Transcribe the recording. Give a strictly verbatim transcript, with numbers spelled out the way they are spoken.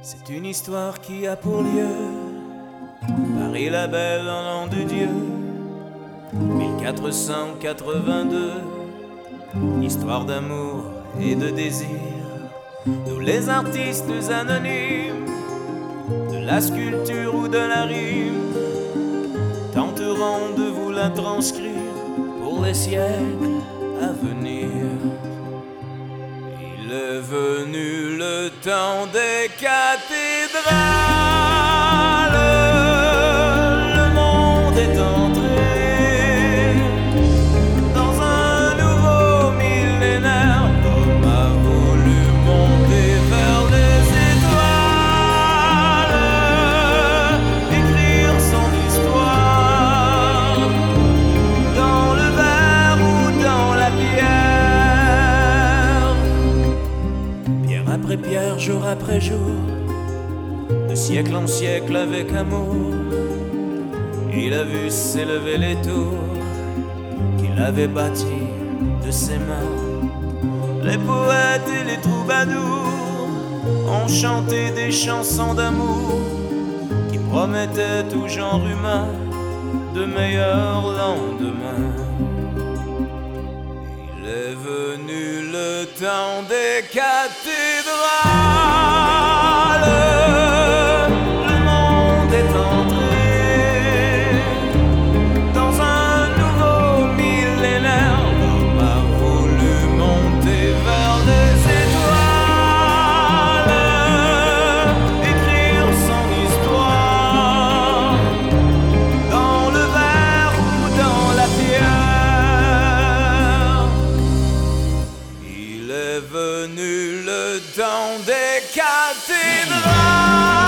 C'est une histoire qui a pour lieu Paris la belle en l'an de Dieu mille quatre cent quatre-vingt-deux. Histoire d'amour et de désir. Nous les artistes anonymes de la sculpture ou de la rime tenterons de vous la transcrire pour les siècles à venir. Il est venu le temps des cathédrales. Le monde est entré dans un nouveau millénaire. L'homme a voulu monter vers les étoiles, écrire son histoire dans le verre ou dans la pierre. Pierre après pierre, jour après jour, de siècle en siècle avec amour, il a vu s'élever les tours qu'il avait bâties de ses mains. Les poètes et les troubadours ont chanté des chansons d'amour qui promettaient tout genre humain de meilleurs lendemains. Il est venu le temps des cathédrales. Le monde est entré dans un nouveau millénaire. L'homme a voulu monter vers les étoiles, écrire son histoire dans le verre ou dans la pierre. Il est venu le temps des cathédrales.